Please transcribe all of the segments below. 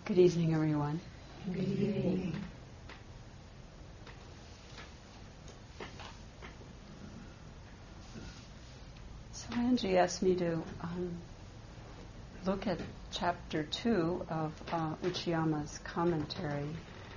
Good evening, everyone. Good evening. So Angie asked me to look at chapter 2 of Uchiyama's commentary,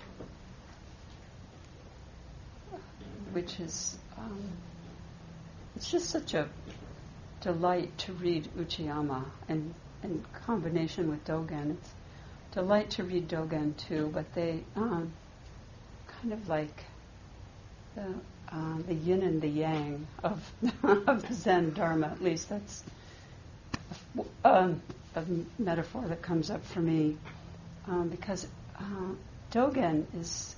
which is, it's just such a delight to read Uchiyama, and in combination with Dogen. It's a delight to read Dogen too, but they kind of like the yin and the yang of Zen Dharma. At least that's a metaphor that comes up for me, because Dogen is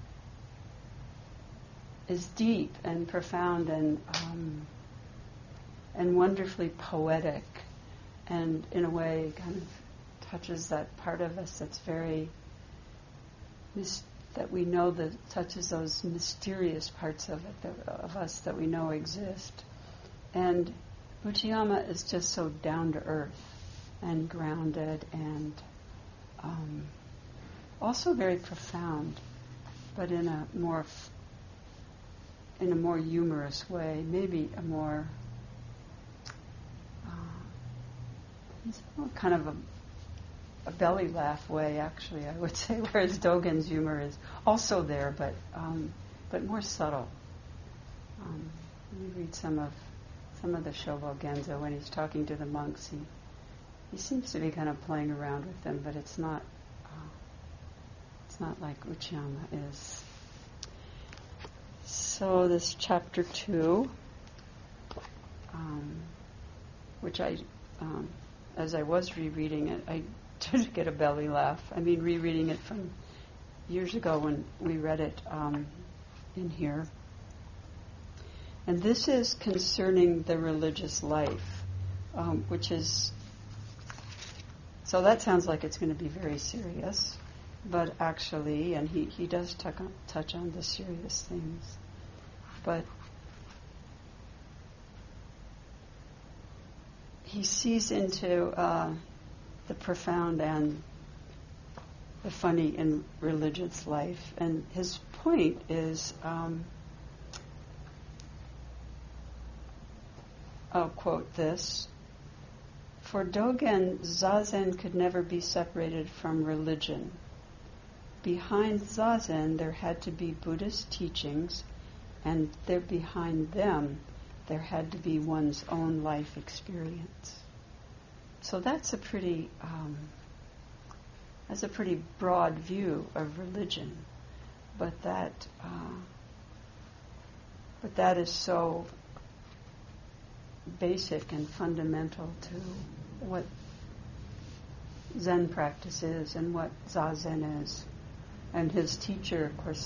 deep and profound and wonderfully poetic, and in a way kind of touches that part of us that's very that we know, that touches those mysterious parts of it of us that we know exist. And Uchiyama is just so down to earth and grounded and also very profound, but in a more humorous way, maybe a more kind of a belly laugh way, actually, I would say, whereas Dogen's humor is also there, but more subtle. You read some of the Shobo Genzo when he's talking to the monks. He seems to be kind of playing around with them, but it's not like Uchiyama is. So this chapter 2, which I, as I was rereading it, I did get a belly laugh. I mean, rereading it from years ago when we read it in here. And this is concerning the religious life, which is, so that sounds like it's going to be very serious, but actually, and he does touch on the serious things, but he sees into the profound and the funny in religious life. And his point is, I'll quote this, "For Dogen, Zazen could never be separated from religion. Behind Zazen there had to be Buddhist teachings, and behind them there had to be one's own life experience." So that's a pretty broad view of religion, but that is so basic and fundamental to what Zen practice is and what Zazen is. And his teacher, of course,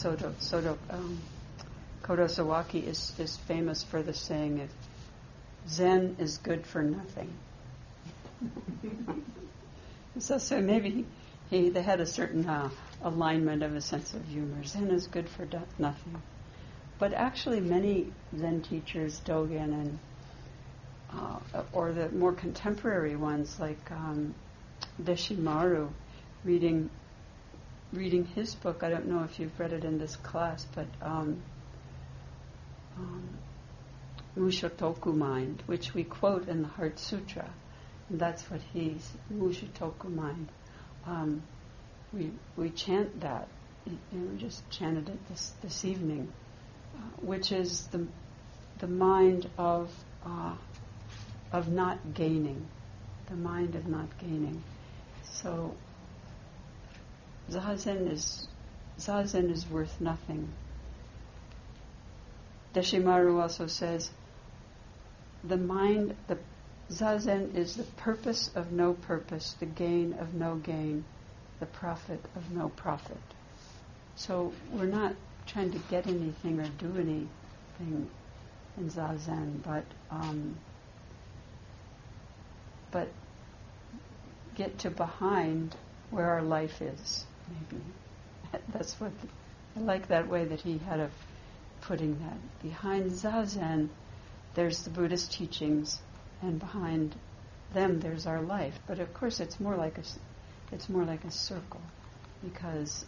Kodo Sawaki is famous for the saying, "If Zen is good for nothing." So maybe they had a certain alignment of a sense of humor. Zen is good for nothing. But actually many Zen teachers, Dogen and or the more contemporary ones like Deshimaru, reading his book, I don't know if you've read it in this class, but Mushotoku Mind, which we quote in the Heart Sutra. And that's what he's, Mushotoku Mind. We chant that. We just chanted it this evening, which is the mind of not gaining, the mind of not gaining. So Zazen is worth nothing. Deshimaru also says, the Zazen is the purpose of no purpose, the gain of no gain, the profit of no profit. So we're not trying to get anything or do anything in Zazen, but get to behind where our life is, maybe. That's what, I like that way that he had of putting that. Behind Zazen, there's the Buddhist teachings, and behind them there's our life. But of course it's more like It's more like a circle, because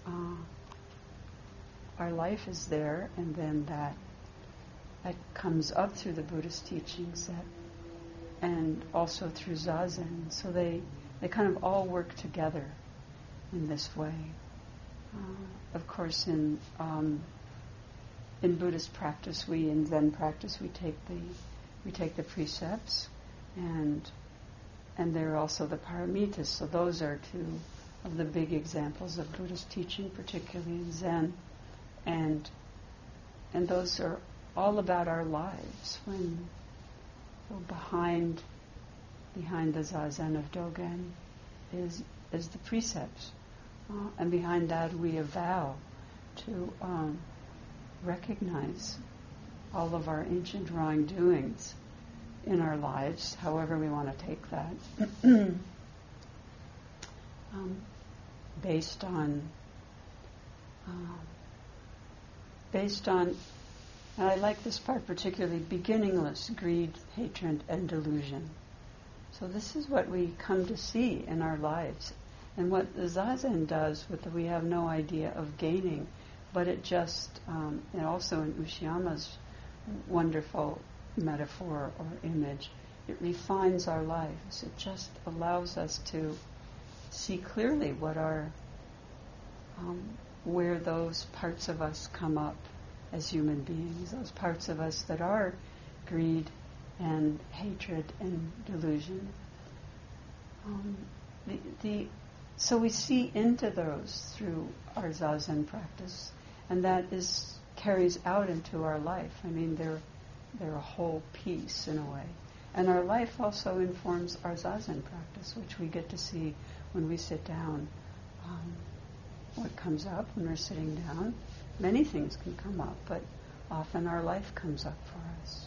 our life is there, and then that comes up through the Buddhist teachings, and also through Zazen. So they kind of all work together in this way. Of course, in Buddhist practice, in Zen practice, we take the precepts, and there are also the paramitas. So those are two of the big examples of Buddhist teaching, particularly in Zen, and those are all about our lives. Behind the Zazen of Dogen is the precepts, and behind that we avow to recognize all of our ancient wrongdoings in our lives, however we want to take that, based on, and I like this part particularly, beginningless greed, hatred, and delusion. So this is what we come to see in our lives. And what the Zazen does, we have no idea of gaining, but it just, and also in Ushiyama's wonderful metaphor or image, it refines our lives. It just allows us to see clearly what where those parts of us come up as human beings, those parts of us that are greed and hatred and delusion. So we see into those through our Zazen practice, and that carries out into our life. I mean, they're a whole piece in a way. And our life also informs our Zazen practice, which we get to see when we sit down. What comes up when we're sitting down? Many things can come up, but often our life comes up for us.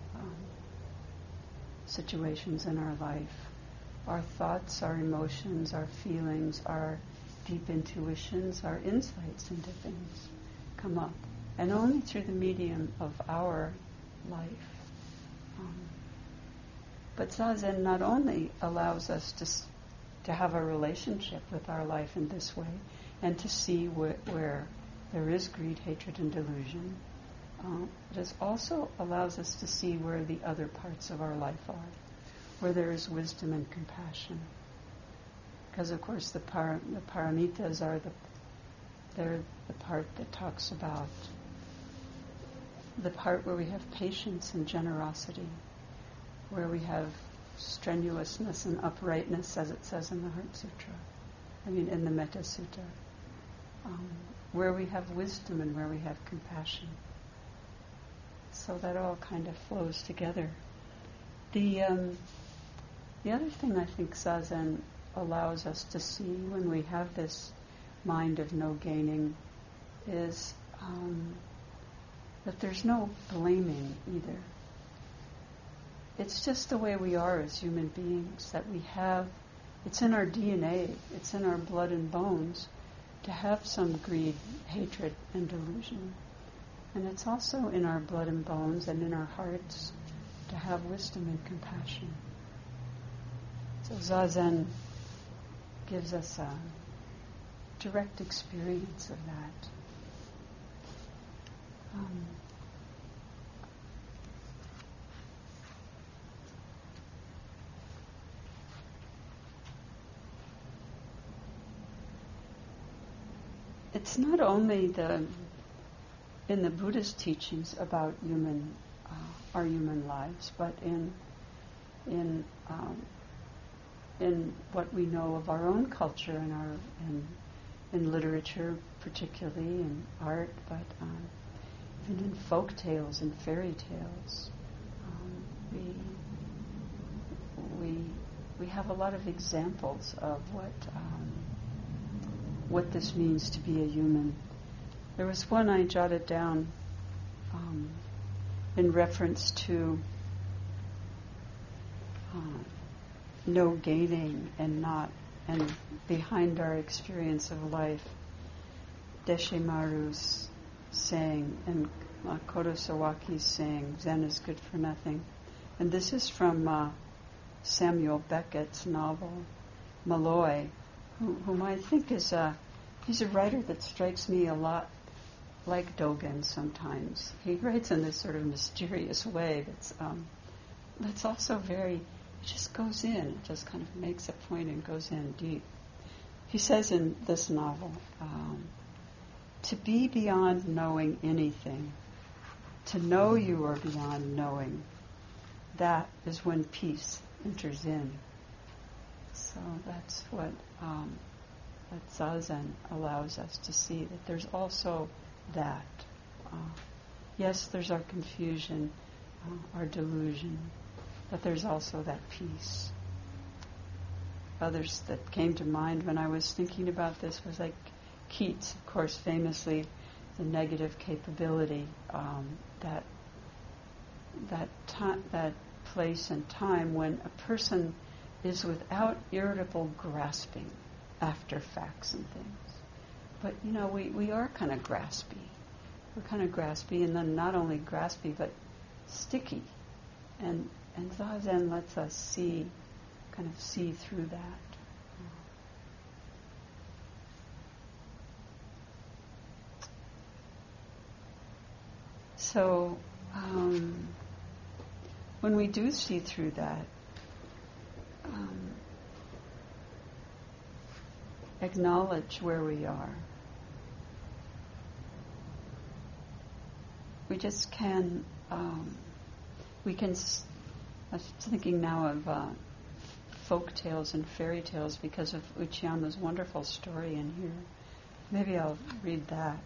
Situations in our life, our thoughts, our emotions, our feelings, our deep intuitions, our insights into things come up. And only through the medium of our life. But Zazen not only allows us to have a relationship with our life in this way, and to see where there is greed, hatred, and delusion, it also allows us to see where the other parts of our life are, where there is wisdom and compassion. Because of course the paramitas are they're the part that talks about the part where we have patience and generosity, where we have strenuousness and uprightness, as it says in the Heart Sutra, in the Metta Sutta, where we have wisdom and where we have compassion. So that all kind of flows together. The other thing I think Zazen allows us to see when we have this mind of no gaining is that there's no blaming either. It's just the way we are as human beings, that we have, it's in our DNA, it's in our blood and bones to have some greed, hatred, and delusion. And it's also in our blood and bones and in our hearts to have wisdom and compassion. So Zazen gives us a direct experience of that. It's not only in the Buddhist teachings about our human lives, but in what we know of our own culture and in literature, particularly in art, but even in folk tales and fairy tales, we have a lot of examples of what this means to be a human. There was one I jotted down in reference to no gaining and behind our experience of life. Deshe Maru's saying and Kodo Sawaki's saying, Zen is good for nothing. And this is from Samuel Beckett's novel, Malloy, whom I think is he's a writer that strikes me a lot like Dogen sometimes. He writes in this sort of mysterious way that's also very, it just goes in, it just kind of makes a point and goes in deep. He says in this novel, to be beyond knowing anything, to know you are beyond knowing, that is when peace enters in. So that's what that Zazen allows us to see, that there's also that. Yes, there's our confusion, our delusion, but there's also that peace. Others that came to mind when I was thinking about this was like Keats, of course, famously, the negative capability, that place and time when a person is without irritable grasping after facts and things. But, we are kind of graspy. We're kind of graspy, and then not only graspy, but sticky. And Zazen lets us see through that. So, when we do see through that, acknowledge where we are. We just can, I was thinking now of folk tales and fairy tales because of Uchiyama's wonderful story in here. Maybe I'll read that.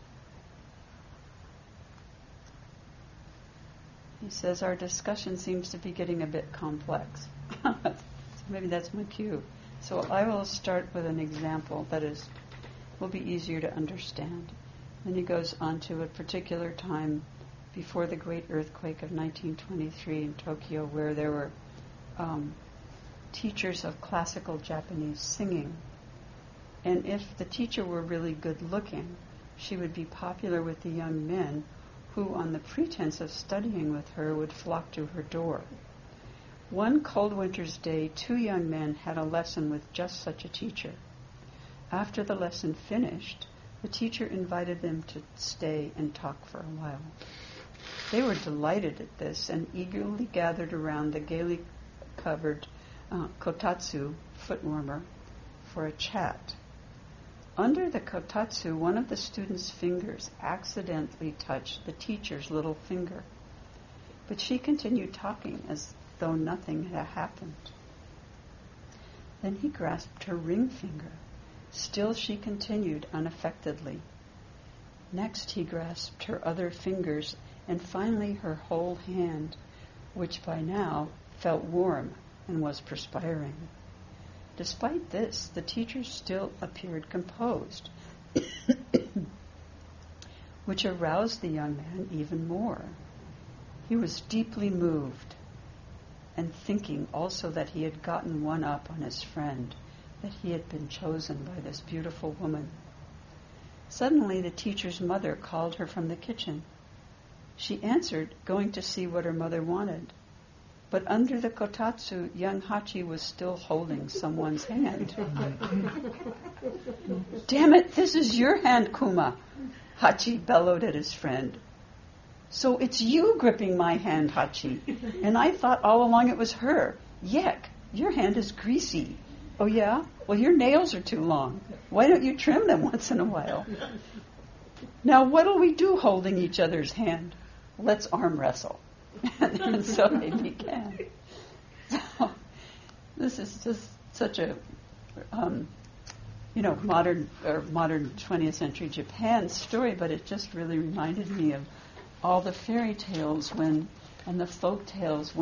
He says, our discussion seems to be getting a bit complex. So maybe that's my cue. So I will start with an example that will be easier to understand. Then he goes on to a particular time before the great earthquake of 1923 in Tokyo, where there were teachers of classical Japanese singing. And if the teacher were really good looking, she would be popular with the young men who, on the pretense of studying with her, would flock to her door. One cold winter's day, 2 young men had a lesson with just such a teacher. After the lesson finished, the teacher invited them to stay and talk for a while. They were delighted at this and eagerly gathered around the gaily covered kotatsu, foot warmer, for a chat. Under the kotatsu, one of the students' fingers accidentally touched the teacher's little finger, but she continued talking as though nothing had happened. Then he grasped her ring finger. Still she continued unaffectedly. Next he grasped her other fingers, and finally her whole hand, which by now felt warm and was perspiring. Despite this, the teacher still appeared composed, which aroused the young man even more. He was deeply moved, and thinking also that he had gotten one up on his friend, that he had been chosen by this beautiful woman. Suddenly the teacher's mother called her from the kitchen. She answered, going to see what her mother wanted. But under the kotatsu, young Hachi was still holding someone's hand. Damn it, this is your hand, Kuma, Hachi bellowed at his friend. So it's you gripping my hand, Hachi. And I thought all along it was her. Yuck, your hand is greasy. Oh yeah? Well, your nails are too long. Why don't you trim them once in a while? Now what'll we do holding each other's hand? Let's arm wrestle. And so they began. So this is just such a, modern 20th century Japan story, but it just really reminded me of all the fairy tales and the folk tales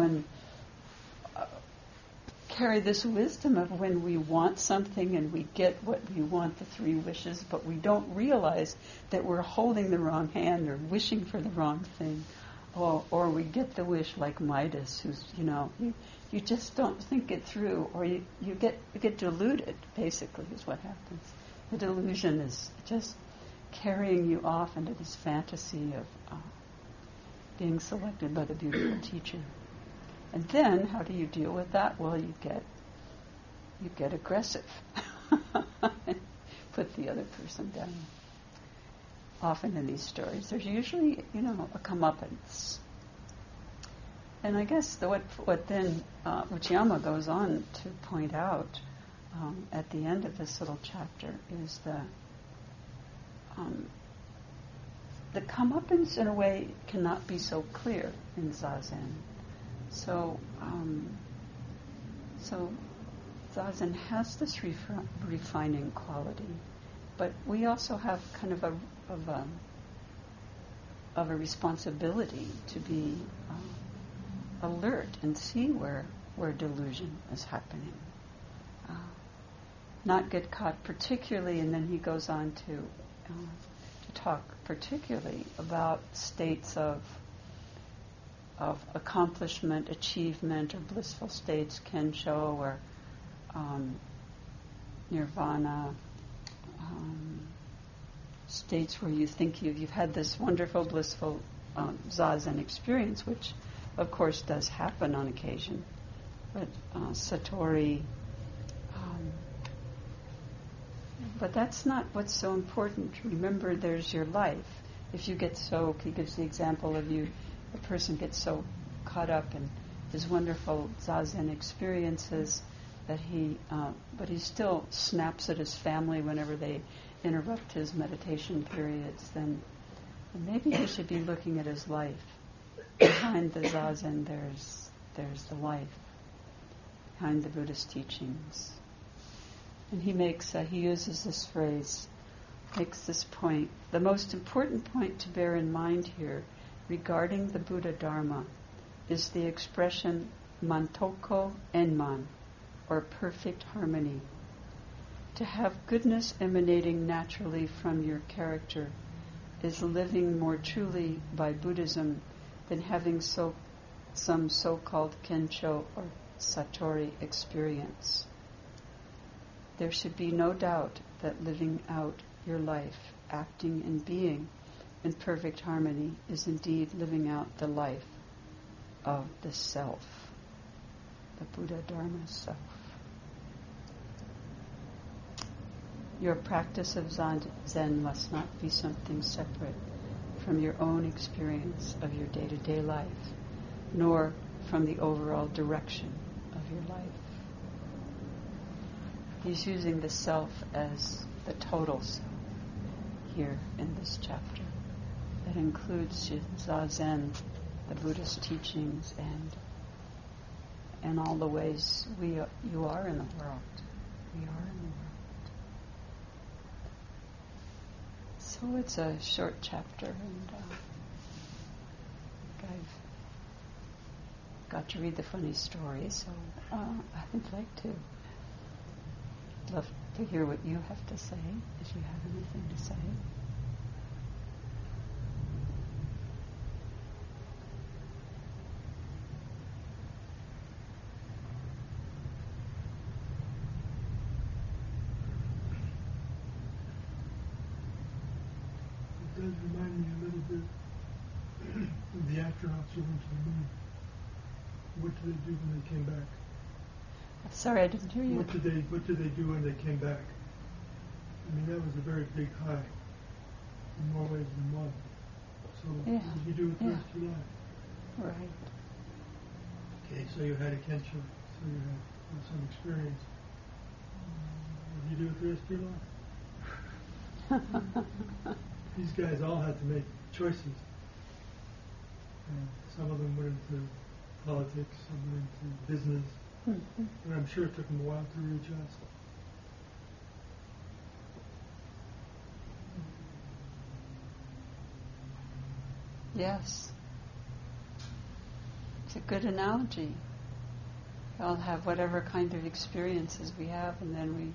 carry this wisdom of when we want something and we get what we want, the 3 wishes, but we don't realize that we're holding the wrong hand or wishing for the wrong thing. Or we get the wish like Midas, who's, you just don't think it through, or you get deluded, basically, is what happens. The delusion is just carrying you off into this fantasy of being selected by the beautiful teacher. And then, how do you deal with that? Well, you get aggressive. put the other person down. Often in these stories, there's usually, a comeuppance. And I guess what then Uchiyama goes on to point out at the end of this little chapter is the comeuppance, in a way, cannot be so clear in Zazen. So Zazen has this refining quality, but we also have kind of a responsibility to be alert and see where delusion is happening. Not get caught particularly, and then he goes on to talk particularly about states of accomplishment, achievement, or blissful states, kensho, or nirvana, states where you think you've had this wonderful, blissful zazen experience, which of course does happen on occasion, but satori. But that's not what's so important. Remember, there's your life. If you get so, he gives the example of a person gets so caught up in his wonderful zazen experiences that but he still snaps at his family whenever they interrupt his meditation periods, then maybe he should be looking at his life. Behind the zazen, there's the life. Behind the Buddhist teachings. And he uses this phrase, makes this point. The most important point to bear in mind here regarding the Buddha Dharma is the expression mantoko enman, or perfect harmony. To have goodness emanating naturally from your character is living more truly by Buddhism than having some so-called kensho or satori experience. There should be no doubt that living out your life, acting and being in perfect harmony is indeed living out the life of the self, the Buddha Dharma self. Your practice of Zen must not be something separate from your own experience of your day-to-day life, nor from the overall direction of your life. He's using the self as the total self here in this chapter. That includes Zazen, the Buddhist teachings, and all the ways you are in the world. We are in the world. So it's a short chapter, and I've got to read the funny story, so I would love to hear what you have to say, if you have anything to say. It does remind me a little bit of the astronauts who went to the moon. What did they do when they came back? Sorry, I didn't hear you. What did they do when they came back? I mean, that was a very big high, in more ways than one. So what did you do with the rest of your life? Right. Okay, so you had a kensho, so you had some experience. What did you do with the rest of your life? These guys all had to make choices. Some of them went into politics, some went into business. Mm-hmm. And I'm sure it took them a while to readjust. Yes. It's a good analogy. We all have whatever kind of experiences we have, and then we,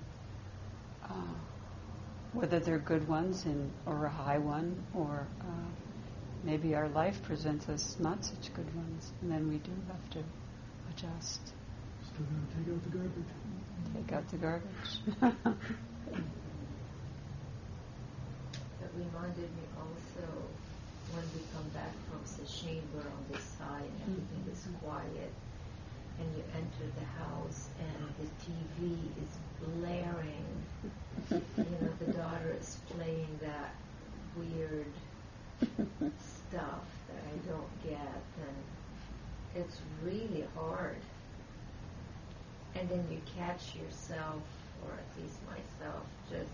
whether they're good ones or a high one, or maybe our life presents us not such good ones, and then we do have to adjust. Still got to take out the garbage. Take out the garbage. That reminded me also when we come back from sesshin, we're on this side and everything is quiet, and you enter the house and the TV is blaring displaying that weird stuff that I don't get, and it's really hard. And then you catch yourself, or at least myself, just,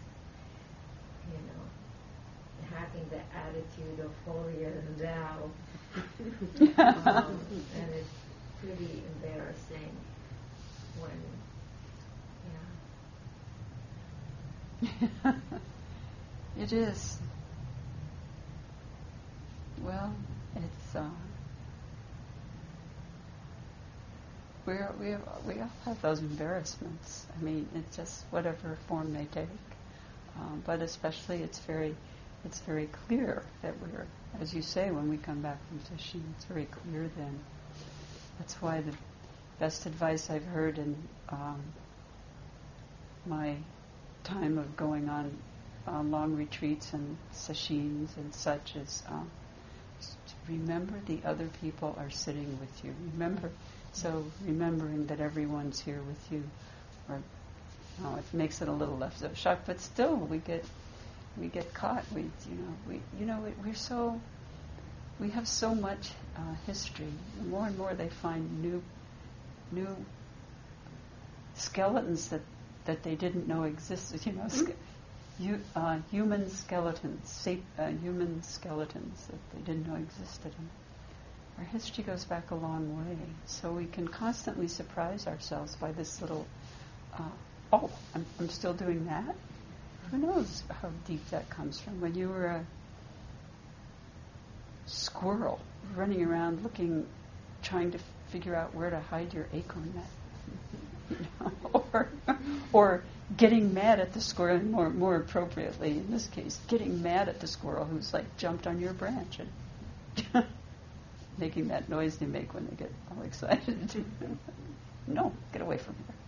having the attitude of holier than thou. And it's pretty embarrassing when, It is. Well, it's we all have those embarrassments. I mean, it's just whatever form they take. But especially, it's very clear that we're, as you say, when we come back from Sesshin, it's very clear then. That's why the best advice I've heard in my time of going on long retreats and sesshins and such is to remember the other people are sitting with you. Remembering that everyone's here with you, or it makes it a little less of a shock, but still we get caught. We have so much history. The more and more they find new skeletons that they didn't know existed. Human skeletons that they didn't know existed. And our history goes back a long way, so we can constantly surprise ourselves by this little. I'm still doing that. Who knows how deep that comes from? When you were a squirrel running around trying to figure out where to hide your acorn nut, or getting mad at the squirrel, more appropriately in this case, getting mad at the squirrel who's jumped on your branch and making that noise they make when they get all excited. No, get away from here.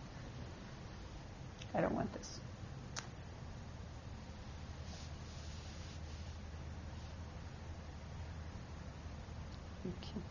I don't want this. Okay.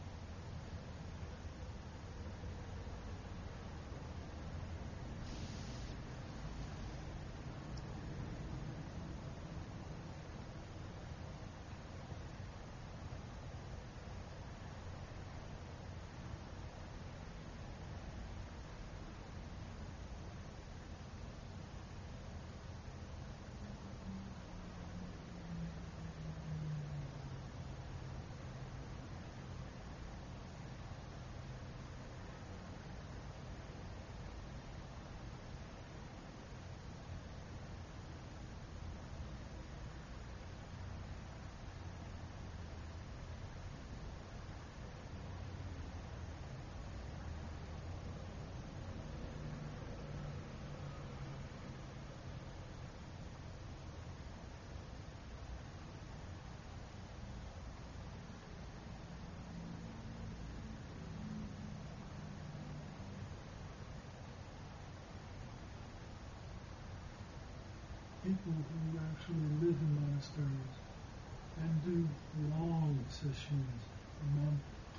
People who actually live in monasteries and do long sessions, a month,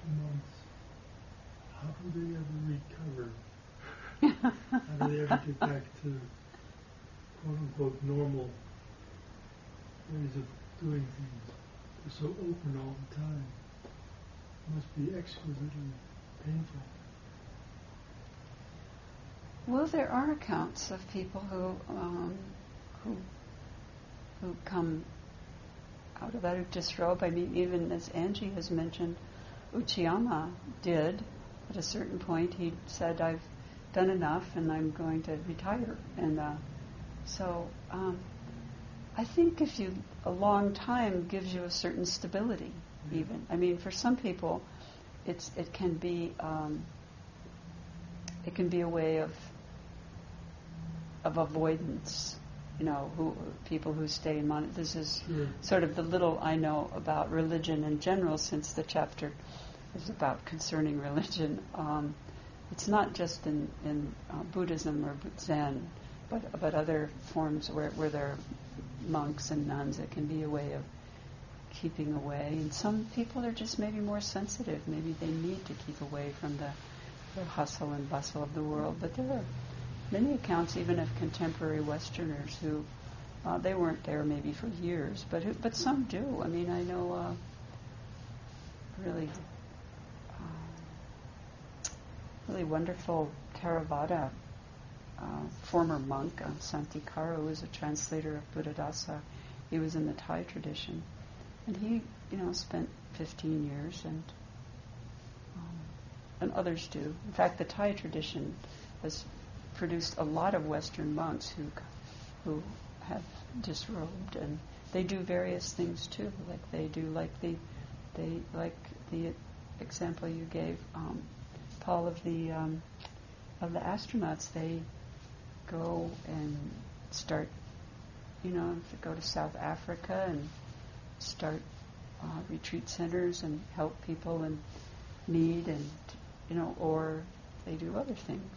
2 months, how do they ever recover? How do they ever get back to quote-unquote normal ways of doing things? They're so open all the time. It must be exquisitely painful. Well, there are accounts of people who come out of that, who disrobe. I mean, even as Angie has mentioned, Uchiyama did. At a certain point, he said, "I've done enough, and I'm going to retire." And I think a long time gives you a certain stability. Even, I mean, for some people, it can be a way of avoidance. People who stay in monasteries. This is sort of the little I know about religion in general, since the chapter is about concerning religion. It's not just in Buddhism or Zen, but other forms where there are monks and nuns. It can be a way of keeping away. And some people are just maybe more sensitive. Maybe they need to keep away from the hustle and bustle of the world. But there are many accounts, even of contemporary Westerners, who They weren't there maybe for years, but some do. I mean, I know really really wonderful Theravada former monk, Santikaro, who was a translator of Buddhadasa. He was in the Thai tradition, and he, spent 15 years, and others do. In fact, the Thai tradition has produced a lot of Western monks who have disrobed, and they do various things too. Like the example you gave, Paul, of the astronauts. They go and start, go to South Africa and start retreat centers and help people in need, and or they do other things.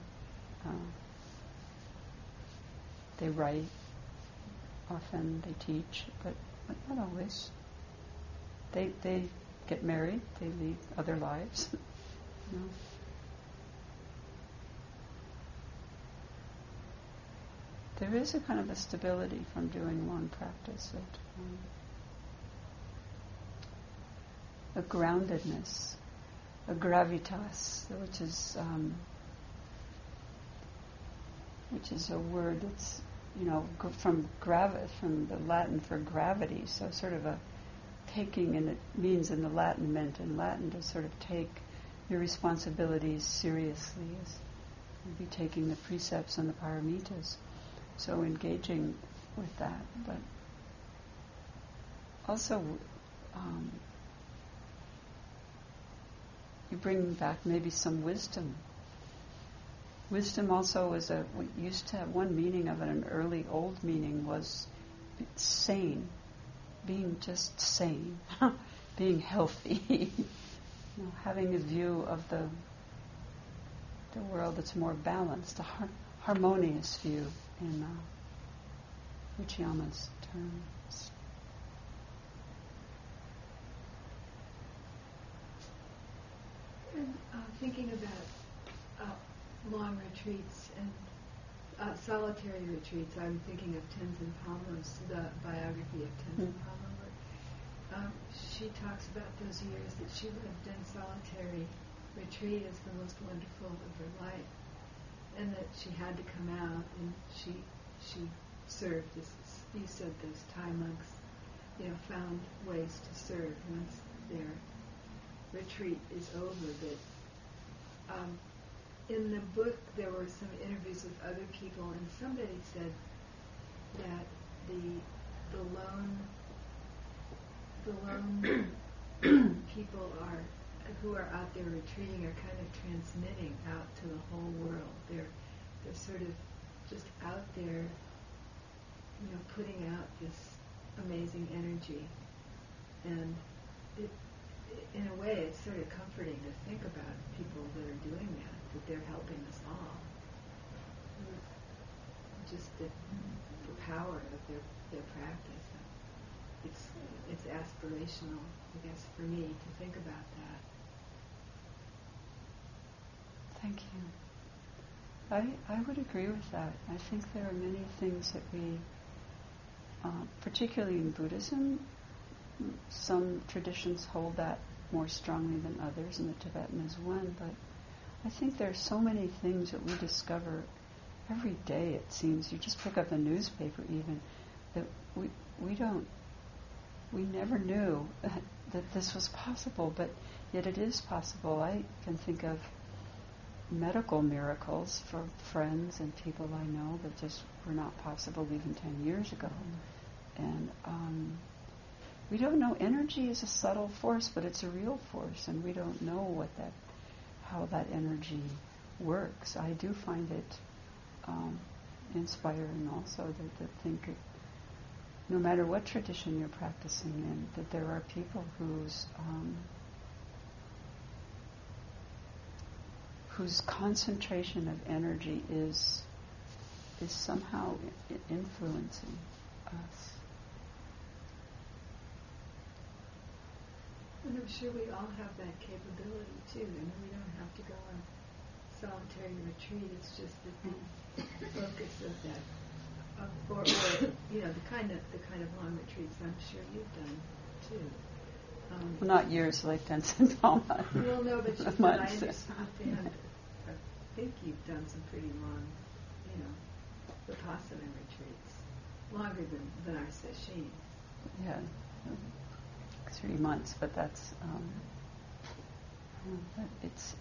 They write often, they teach, but not always. They get married, they lead other lives. There is a kind of a stability from doing one practice, a groundedness, a gravitas, which is a word that's from the Latin for gravity. So sort of a taking, and it means in the Latin meant in Latin to sort of take your responsibilities seriously, as you'd be taking the precepts and the paramitas. So engaging with that, but also you bring back maybe some wisdom. Wisdom also we used to have one meaning of it, an early old meaning was sane, being just sane, being healthy, having a view of the world that's more balanced, a harmonious view in Uchiyama's terms. And thinking about long retreats and solitary retreats, I'm thinking of Tenzin Palmo's, the biography of Tenzin Palmo. She talks about those years that she lived in solitary retreat as the most wonderful of her life, and that she had to come out, and she served. You said those Thai monks, found ways to serve once their retreat is over. But in the book, there were some interviews with other people, and somebody said that the lone people who are out there retreating are kind of transmitting out to the whole world. They're sort of just out there, putting out this amazing energy, and in a way, it's sort of comforting to think about people that are doing that they're helping us all. Just the power of their practice. It's aspirational, I guess, for me to think about that. Thank you. I would agree with that. I think there are many things that we, particularly in Buddhism, some traditions hold that more strongly than others, and the Tibetan is one, but I think there are so many things that we discover every day, it seems. You just pick up the newspaper even, that we never knew that this was possible, but yet it is possible. I can think of medical miracles for friends and people I know that just were not possible even 10 years ago. And we don't know. Energy is a subtle force, but it's a real force, and we don't know how that energy works. I do find it inspiring also to think, no matter what tradition you're practicing in, that there are people whose concentration of energy is somehow influencing us. And I'm sure we all have that capability too. I mean, we don't have to go on solitary retreat. It's just that the focus of that, or you know, the kind of long retreats I'm sure you've done too. Well, not years like Denson Palma. Well, no, but just that I understand. I think you've done some pretty long, you know, Vipassana retreats, longer than our session. Yeah, 3 months, but that's but it's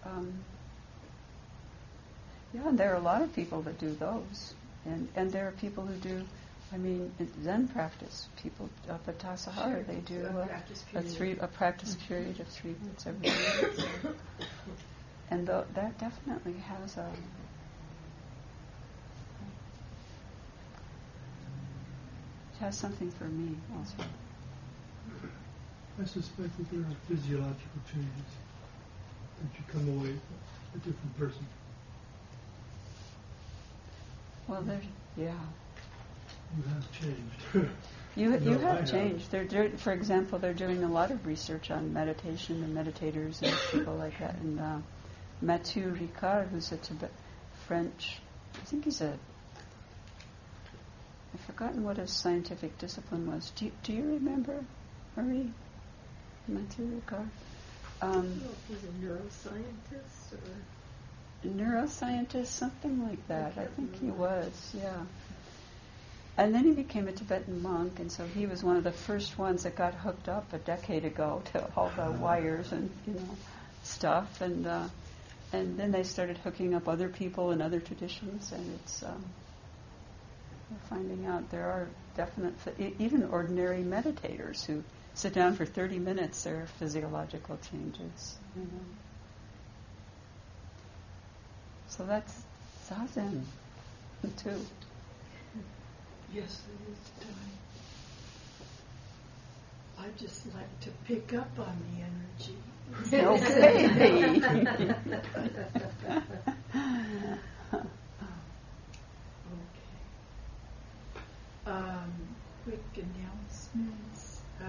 yeah. And there are a lot of people that do those, and there are people who do. I mean, Zen practice people up at Tassajara, they do a practice period of 3 months every year, and that definitely has a. It has something for me also. I suspect that there are physiological changes that you come away a different person. Well, yeah. You have changed. You No, I have changed. They're for example, they're doing a lot of research on meditation and meditators and people like that. And Mathieu Ricard, who's a French, I think he's I've forgotten what his scientific discipline was. Do you remember, Marie? Mathieu Ricard? I don't know if he's a neuroscientist or... Neuroscientist, something like that. I think he was, yeah. And then he became a Tibetan monk, and so he was one of the first ones that got hooked up a decade ago to all the wires and stuff, and then they started hooking up other people in other traditions, and it's we're finding out there are definite, even ordinary meditators who sit down for 30 minutes, there are physiological changes. So that's Zazen, too. Yes, it is time. I just like to pick up on the energy. No baby. Okay. Quick announcements.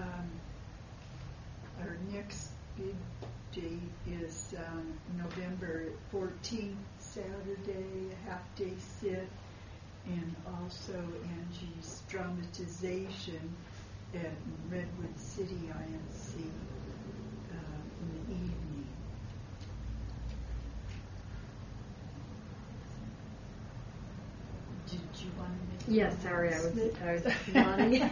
Our next big date is November 14th, Saturday, a half-day sit, and also Angie's dramatization at Redwood City INC in the evening. Did you want to make Yes, sorry, I was yawning.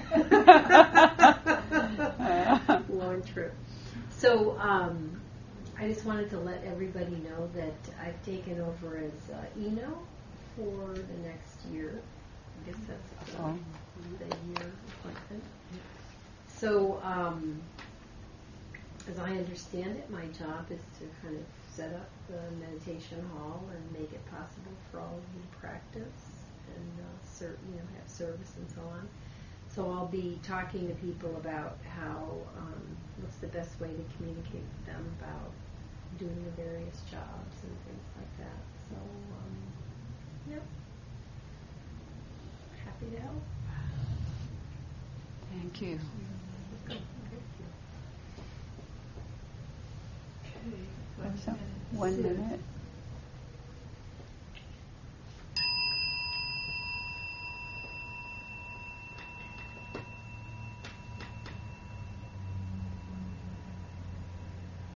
Long trip. So, I just wanted to let everybody know that I've taken over as Eno for the next year. I guess that's the year appointment. So, as I understand it, my job is to kind of set up the meditation hall and make it possible for all of you to practice and have service and so on. So I'll be talking to people about how what's the best way to communicate with them about doing the various jobs and things like that. So, yep. Happy to help. Thank you. Okay. One minute.